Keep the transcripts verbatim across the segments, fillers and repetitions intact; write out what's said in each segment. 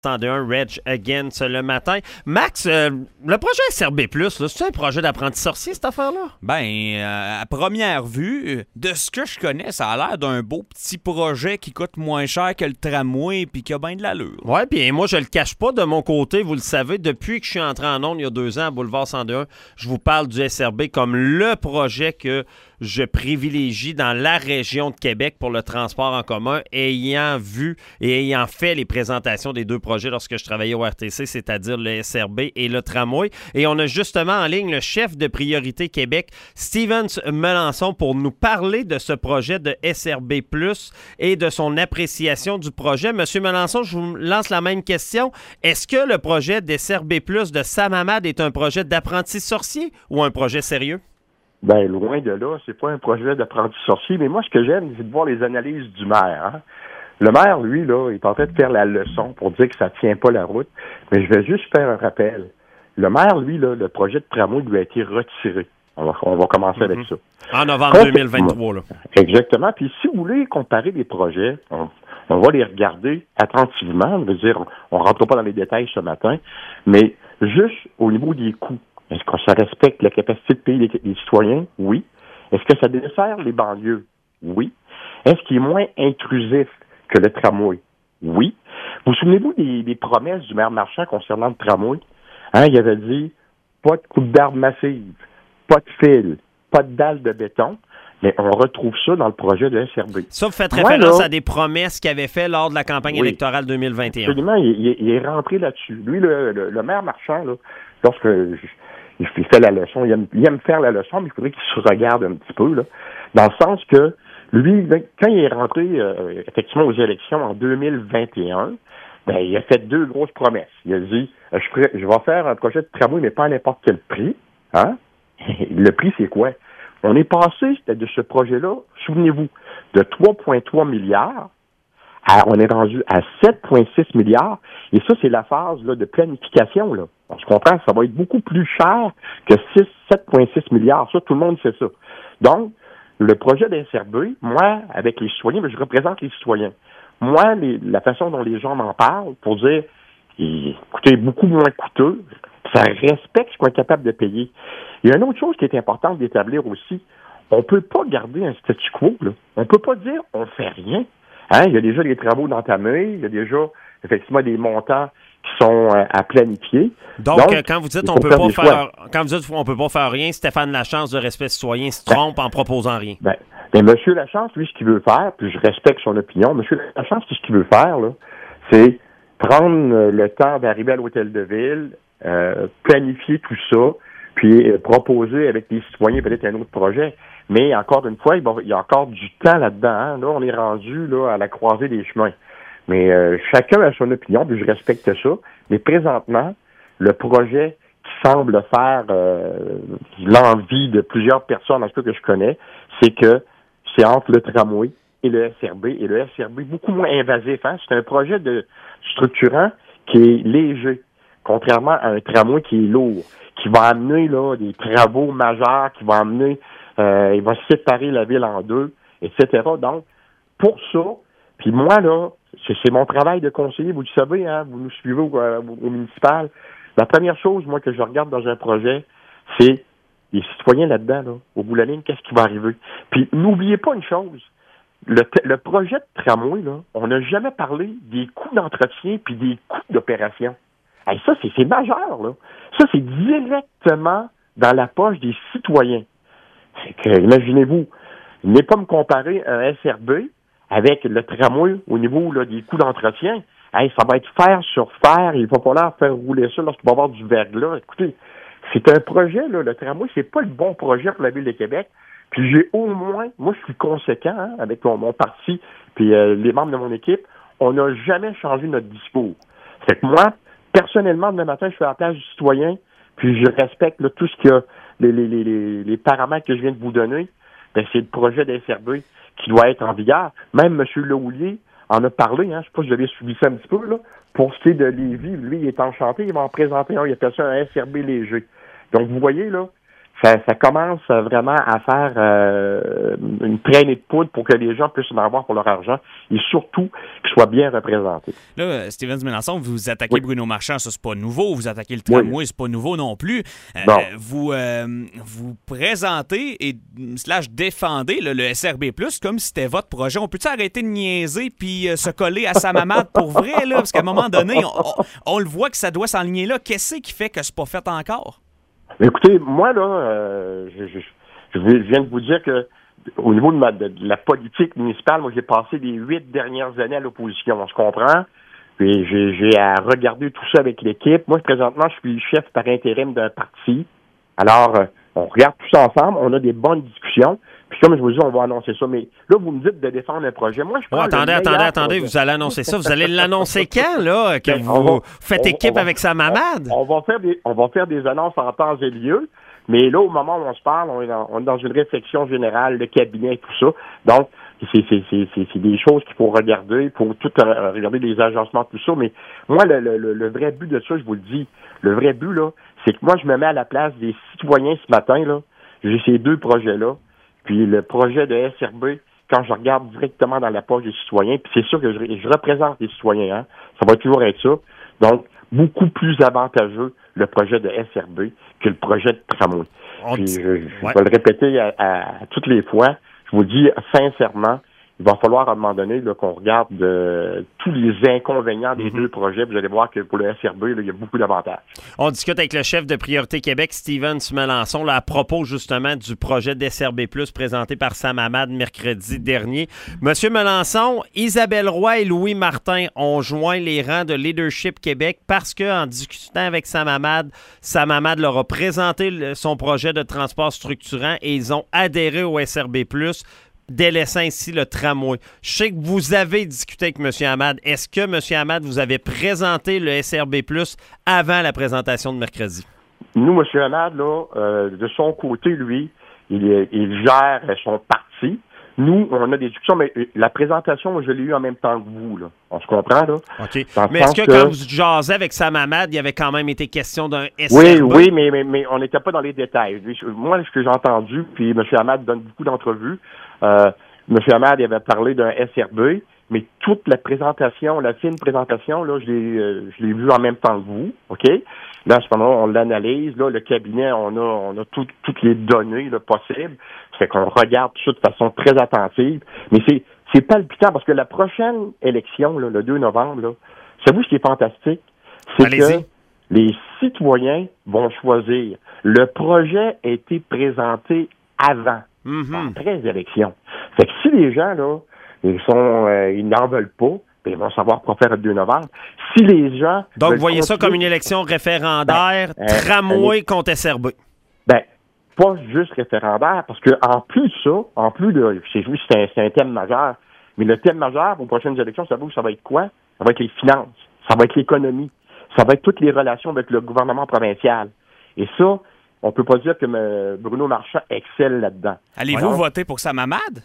cent un Reg Against le matin. Max, euh, le projet S R B plus, là, c'est un projet d'apprenti sorcier, cette affaire-là? Ben, euh, à première vue, de ce que je connais, ça a l'air d'un beau petit projet qui coûte moins cher que le tramway puis qui a bien de l'allure. Ouais, puis moi, je le cache pas de mon côté, vous le savez, depuis que je suis entré en ondes il y a deux ans à Boulevard cent un, je vous parle du S R B comme le projet que je privilégie dans la région de Québec pour le transport en commun, ayant vu et ayant fait les présentations des deux projets lorsque je travaillais au R T C, c'est-à-dire le S R B et le tramway. Et on a justement en ligne le chef de Priorité Québec, Stevens Melançon, pour nous parler de ce projet de S R B plus, et de son appréciation du projet. Monsieur Melançon, je vous lance la même question. Est-ce que le projet d'S R B plus de Sam Hamad est un projet d'apprenti sorcier ou un projet sérieux? Ben, loin de là, c'est pas un projet d'apprenti sorcier, mais moi, ce que j'aime, c'est de voir les analyses du maire. Hein? Le maire, lui, là, il est en train de faire la leçon pour dire que ça tient pas la route, mais je vais juste faire un rappel. Le maire, lui, là, le projet de tramway lui a été retiré. On va, on va commencer mm-hmm. avec ça. En novembre deux mille vingt-trois, là. Exactement. Puis si vous voulez comparer les projets, on, on va les regarder attentivement. Je veux dire, on ne rentre pas dans les détails ce matin, mais juste au niveau des coûts. Est-ce que ça respecte la capacité de payer les, les citoyens? Oui. Est-ce que ça dessert les banlieues? Oui. Est-ce qu'il est moins intrusif que le tramway? Oui. Vous souvenez-vous des, des promesses du maire Marchand concernant le tramway? Hein, il avait dit pas de coupe d'arbre massive, pas de fil, pas de dalles de béton, mais on retrouve ça dans le projet de S R B. Ça, vous faites référence là, à des promesses qu'il avait fait lors de la campagne oui, électorale deux mille vingt et un. Absolument, il, il, il est rentré là-dessus. Lui, le, le, le maire Marchand, là, lorsque je, il fait la leçon, il aime, il aime faire la leçon, mais il faudrait qu'il se regarde un petit peu, là, dans le sens que lui, quand il est rentré euh, effectivement aux élections en deux mille vingt et un, ben, il a fait deux grosses promesses. Il a dit, euh, je, ferai, je vais faire un projet de tramway, mais pas à n'importe quel prix. Hein? Le prix, c'est quoi? On est passé de ce projet-là, souvenez-vous, de trois virgule trois milliards, à, on est rendu à sept virgule six milliards, et ça, c'est la phase là, de planification. Là. On se comprend, ça va être beaucoup plus cher que sept virgule six milliards. Ça, tout le monde sait ça. Donc, le projet d'S R B, moi, avec les citoyens, je représente les citoyens. Moi, les, la façon dont les gens m'en parlent, pour dire, écoutez, beaucoup moins coûteux, ça respecte ce qu'on est capable de payer. Il y a une autre chose qui est importante d'établir aussi. On ne peut pas garder un statu quo. Là. On ne peut pas dire on ne fait rien. Hein? Il y a déjà des travaux d'entamés, il y a déjà effectivement des montants qui sont euh, à planifier. Donc, Donc euh, quand vous dites on peut pas faire quand vous dites on peut pas faire rien, Stéphane Lachance de Respect citoyen se trompe ben, en proposant rien. Ben, ben Monsieur Lachance, lui, ce qu'il veut faire, puis je respecte son opinion, Monsieur Lachance, ce qu'il veut faire, là, c'est prendre euh, le temps d'arriver à l'hôtel de ville, euh, planifier tout ça, puis euh, proposer avec les citoyens peut-être un autre projet. Mais encore une fois, il, va, il y a encore du temps là-dedans. Hein? Là, on est rendu là à la croisée des chemins. Mais euh, chacun a son opinion, puis je respecte ça. Mais présentement, le projet qui semble faire euh, l'envie de plusieurs personnes, en tout cas que je connais, c'est que c'est entre le tramway et le S R B, et le S R B beaucoup moins invasif. Hein? C'est un projet de structurant qui est léger, contrairement à un tramway qui est lourd, qui va amener là des travaux majeurs, qui va amener, euh, il va séparer la ville en deux, et cetera. Donc, pour ça, puis moi, là, c'est, c'est mon travail de conseiller, vous le savez, hein, vous nous suivez au, au, au municipal. La première chose, moi, que je regarde dans un projet, c'est les citoyens là-dedans, là, au bout de la ligne, qu'est-ce qui va arriver? Puis, n'oubliez pas une chose, le, le projet de tramway, là, on n'a jamais parlé des coûts d'entretien puis des coûts d'opération. Hey, ça, c'est, c'est majeur, là. Ça, c'est directement dans la poche des citoyens. C'est que, imaginez-vous, n'est pas me comparer un S R B avec le tramway au niveau là, des coûts d'entretien. Hey, ça va être fer sur fer, il va falloir faire rouler ça lorsqu'il va y avoir du verglas. Écoutez, c'est un projet, là, le tramway, c'est pas le bon projet pour la Ville de Québec. Puis j'ai au moins, moi je suis conséquent hein, avec mon, mon parti puis euh, les membres de mon équipe, on n'a jamais changé notre discours. C'est que moi, personnellement, demain matin, je fais la place du citoyen, puis je respecte là, tout ce qu'il y a, les, les, les, les paramètres que je viens de vous donner. Ben, c'est le projet d'S R B qui doit être en vigueur. Même M. Lehouillier en a parlé, hein, je sais pas si vous avez suivi ça un petit peu, là. Pour ce qui est de Lévis, lui, il est enchanté, il va en présenter un, il appelle ça un S R B léger. Donc, vous voyez, là, ça, ça commence vraiment à faire euh, une traînée de poudre pour que les gens puissent en avoir pour leur argent et surtout qu'ils soient bien représentés. Là, Stephen Melançon, vous attaquez oui. Bruno Marchand, ça c'est pas nouveau. Vous attaquez le tramway, oui. c'est pas nouveau non plus. Euh, bon. Vous euh, vous présentez et slash défendez là, le S R B plus, comme si c'était votre projet. On peut-tu arrêter de niaiser puis euh, se coller à sa mamade pour vrai, là? Parce qu'à un moment donné, on, on, on le voit que ça doit s'enligner là. Qu'est-ce qui fait que c'est pas fait encore? Écoutez, moi, là, euh, je, je, je viens de vous dire que au niveau de, ma, de, de la politique municipale, moi, j'ai passé les huit dernières années à l'opposition, on se comprend. Puis j'ai, j'ai à regarder tout ça avec l'équipe. Moi, présentement, je suis chef par intérim d'un parti. Alors, euh, on regarde tout ça ensemble, on a des bonnes discussions. Puis comme je vous dis, on va annoncer ça. Mais là, vous me dites de défendre un projet. Moi, je oh, attendez, attendez, attendez, projet. Vous allez annoncer ça. Vous allez l'annoncer quand, là, que ben, vous va, faites équipe va, avec sa mamade? On, on, va faire des, on va faire des annonces en temps et lieu. Mais là, au moment où on se parle, on est dans, on est dans une réflexion générale, le cabinet et tout ça. Donc, c'est, c'est, c'est, c'est, c'est des choses qu'il faut regarder, il faut tout euh, regarder les agencements, tout ça. Mais moi, le, le, le vrai but de ça, je vous le dis, le vrai but, là, c'est que moi, je me mets à la place des citoyens ce matin, là. J'ai ces deux projets-là. Puis le projet de S R B, quand je regarde directement dans la poche des citoyens, puis c'est sûr que je, je représente les citoyens, hein, ça va toujours être ça. Donc, beaucoup plus avantageux le projet de S R B que le projet de tramway. Puis je, je ouais. vais le répéter à, à, à toutes les fois. Je vous dis sincèrement, il va falloir à un moment donné là, qu'on regarde euh, tous les inconvénients des mm-hmm. deux projets. Vous allez voir que pour le S R B, là, il y a beaucoup d'avantages. On discute avec le chef de Priorité Québec, Stephen Melançon, là, à propos justement du projet d'S R B plus, présenté par Sam Hamad mercredi dernier. Monsieur Melançon, Isabelle Roy et Louis Martin ont joint les rangs de Leadership Québec parce qu'en discutant avec Sam Hamad, Sam Hamad leur a présenté le, son projet de transport structurant et ils ont adhéré au S R B plus, délaissant ainsi le tramway. Je sais que vous avez discuté avec M. Hamad. Est-ce que M. Hamad vous avez présenté le S R B plus avant la présentation de mercredi? Nous, M. Hamad, là, euh, de son côté, lui, il, il gère son parti. Nous, on a des discussions, mais la présentation, moi, je l'ai eue en même temps que vous, là. On se comprend, là? OK. Mais est-ce que, que quand vous jasez avec Sam Hamad, il y avait quand même été question d'un S R B? Oui, oui, mais, mais, mais on n'était pas dans les détails. Moi, ce que j'ai entendu, puis M. Hamad donne beaucoup d'entrevues, euh, M. Hamad, il avait parlé d'un S R B, mais toute la présentation, la fine présentation, là, je l'ai, euh, je l'ai vue en même temps que vous, OK? Là, à ce moment-là, on l'analyse. Là, le cabinet, on a, on a tout, toutes les données là, possibles. Fait qu'on regarde tout ça de façon très attentive. Mais c'est, c'est palpitant parce que la prochaine élection, là, le deux novembre, là, savez-vous ce qui est fantastique? C'est Allez-y. que les citoyens vont choisir. Le projet a été présenté avant, mm-hmm. après les élections. Fait que si les gens, là, ils sont, euh, ils n'en veulent pas, ils vont savoir quoi faire le deux novembre. Si les gens... Donc, vous voyez ça comme une élection référendaire, ben, tramway euh, contre S R B. Ben, pas juste référendaire, parce que en plus de ça, en plus de... C'est juste, c'est un, c'est un thème majeur, mais le thème majeur pour les prochaines élections, ça va, ça va être quoi? Ça va être les finances, ça va être l'économie, ça va être toutes les relations avec le gouvernement provincial. Et ça, on peut pas dire que euh, Bruno Marchand excelle là-dedans. Allez-vous Voyons. voter pour Sam Hamad?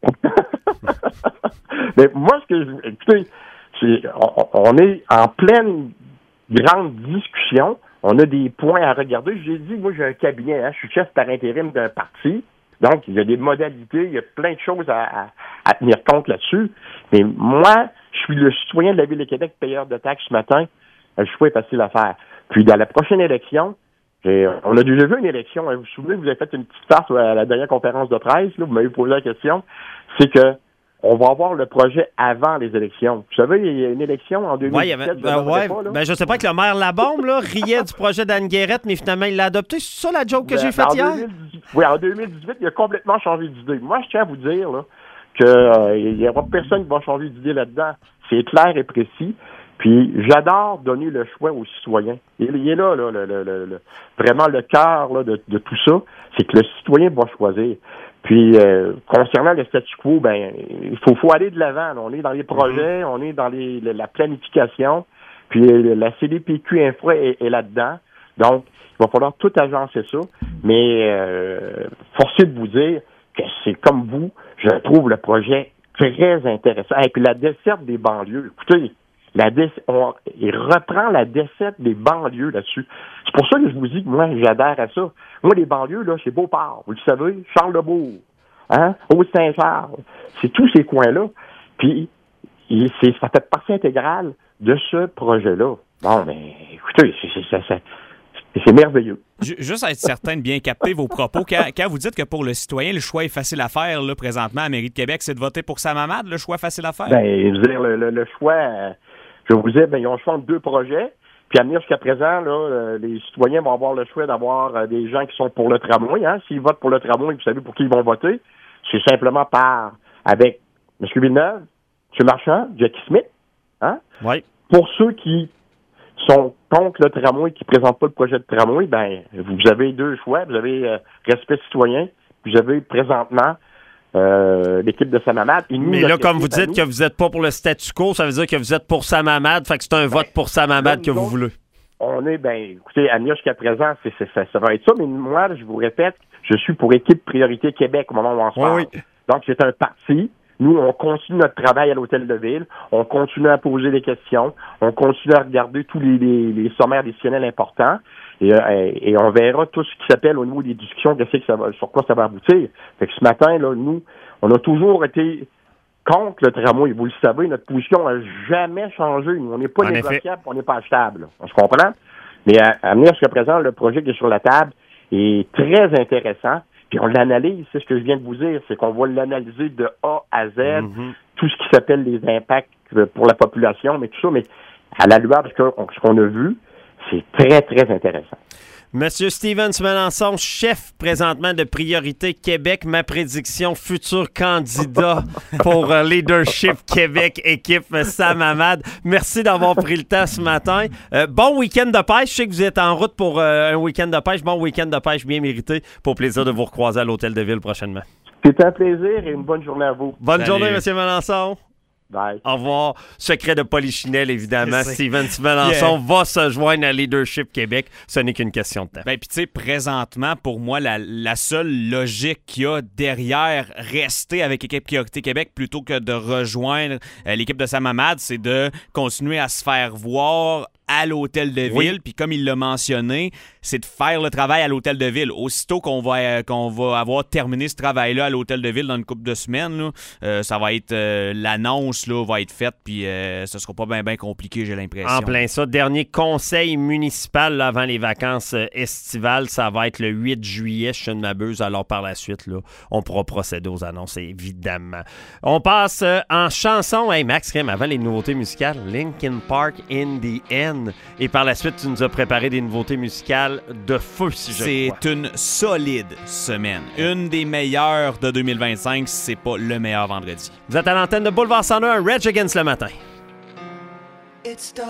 Mais moi, ce que je... Écoutez, c'est, on, on est en pleine grande discussion. On a des points à regarder. J'ai dit, moi, j'ai un cabinet. Hein, je suis chef par intérim d'un parti. Donc, il y a des modalités. Il y a plein de choses à, à, à tenir compte là-dessus. Mais moi, je suis le citoyen de la Ville de Québec, payeur de taxes ce matin. Le choix est facile à faire. Puis, dans la prochaine élection, j'ai, on a déjà vu une élection. Hein, vous vous souvenez, vous avez fait une petite farce à la dernière conférence de presse. Là, vous m'avez posé la question. C'est que on va avoir le projet avant les élections. Vous savez, il y a une élection en deux mille dix-sept. Ouais, avait, ben ouais, pas, ben je sais pas que le maire Labombe là, riait du projet d'Anne Guérette, mais finalement, il l'a adopté. C'est ça la joke que ben, j'ai faite hier? deux mille dix-huit, oui, en deux mille dix-huit, il a complètement changé d'idée. Moi, je tiens à vous dire là, qu'il euh, n'y aura personne qui va changer d'idée là-dedans. C'est clair et précis. Puis, j'adore donner le choix aux citoyens. Il, il est là, là le, le, le, le, vraiment le cœur là, de, de tout ça. C'est que le citoyen va choisir. Puis, euh, concernant le statu quo, ben, il faut, faut aller de l'avant. Là. On est dans les projets, on est dans les, la planification. Puis, la C D P Q Infra est, est là-dedans. Donc, il va falloir tout agencer ça. Mais, euh, forcé de vous dire que c'est comme vous, je trouve le projet très intéressant. Et puis, la desserte des banlieues. Écoutez, La dé- on, il reprend la défaite des banlieues là-dessus. C'est pour ça que je vous dis que moi, j'adhère à ça. Moi, les banlieues, là, c'est Beauport, vous le savez, Charles-de-Beauce, hein, Haute-Saint-Charles, c'est tous ces coins-là. Puis, il, c'est, ça fait partie intégrale de ce projet-là. Bon, mais écoutez, c'est, c'est, c'est, c'est, c'est merveilleux. Juste à être certain de bien capter vos propos, quand, quand vous dites que pour le citoyen, le choix est facile à faire, là, présentement, à la Mairie de Québec, c'est de voter pour Sam Hamad, le choix facile à faire? Ben, je veux dire, le, le, le choix, euh, je vous dire, ben, ils ont le choix entre deux projets. Puis à venir jusqu'à présent, là, euh, les citoyens vont avoir le choix d'avoir euh, des gens qui sont pour le tramway. Hein. S'ils votent pour le tramway, vous savez pour qui ils vont voter. C'est simplement par avec M. Villeneuve, M. Marchand, Jackie Smith. Hein. Oui. Pour ceux qui sont contre le tramway, qui ne présentent pas le projet de tramway, ben vous avez deux choix. Vous avez euh, respect citoyen, puis vous avez présentement euh, l'équipe de Sam Hamad. Mais là, comme vous dites que vous n'êtes pas pour le statu quo, ça veut dire que vous êtes pour Sam Hamad, fait que c'est un ben, vote pour Sam Hamad que vous autres, voulez. On est, ben, écoutez, à jusqu'à présent, c'est, c'est, ça, ça va être ça, mais moi, je vous répète, je suis pour Équipe Priorité Québec au moment où on se parle. Oui, oui. Donc, c'est un parti. Nous, on continue notre travail à l'Hôtel de Ville. On continue à poser des questions. On continue à regarder tous les, les, les sommaires décisionnels importants. Et, euh, et on verra tout ce qui s'appelle au niveau des discussions, qu'est-ce que ça va, sur quoi ça va aboutir. Fait que ce matin, là, nous, on a toujours été contre le tramway. Vous le savez, notre position n'a jamais changé. Nous, on n'est pas en négociable, on n'est pas achetable. Là. On se comprend? Mais à, à venir jusqu'à présent, le projet qui est sur la table est très intéressant. Puis on l'analyse, c'est ce que je viens de vous dire, c'est qu'on va l'analyser de A à Z, mm-hmm. tout ce qui s'appelle les impacts pour la population, mais tout ça, mais à la lueur de ce qu'on a vu, c'est très, très intéressant. Monsieur Stevens Melançon, chef présentement de Priorité Québec, ma prédiction, futur candidat pour Leadership Québec, équipe Sam Hamad. Merci d'avoir pris le temps ce matin. Euh, bon week-end de pêche. Je sais que vous êtes en route pour euh, un week-end de pêche. Bon week-end de pêche bien mérité. Pour plaisir de vous recroiser à l'Hôtel de Ville prochainement. C'est un plaisir et une bonne journée à vous. Bonne Salut. journée, Monsieur Melançon. Bye. Au revoir. Secret de Polichinelle, évidemment. Steven Melançon yeah. va se joindre à Leadership Québec. Ce n'est qu'une question de temps. Ben, puis tu sais, présentement, pour moi, la, la seule logique qu'il y a derrière rester avec l'équipe Priorité Québec plutôt que de rejoindre euh, l'équipe de Sam Hamad, c'est de continuer à se faire voir à l'Hôtel de Ville. Oui. Puis comme il l'a mentionné, c'est de faire le travail à l'Hôtel de Ville. Aussitôt qu'on va, euh, qu'on va avoir terminé ce travail-là à l'Hôtel de Ville dans une couple de semaines, là, euh, ça va être euh, l'annonce là, va être faite, puis euh, ce sera pas bien ben compliqué, j'ai l'impression. En plein ça. Dernier conseil municipal là, avant les vacances euh, estivales, ça va être le huit juillet, si je ne m'abuse. Alors par la suite, là, on pourra procéder aux annonces, évidemment. On passe euh, en chanson. Hey Max, quand même, avant les nouveautés musicales, Linkin Park, In the End. Et par la suite, tu nous as préparé des nouveautés musicales de feu, si je C'est crois. une solide semaine. Une des meilleures de deux mille vingt-cinq, si c'est pas le meilleur vendredi. Vous êtes à l'antenne de Boulevard cent un, Rage Against le matin.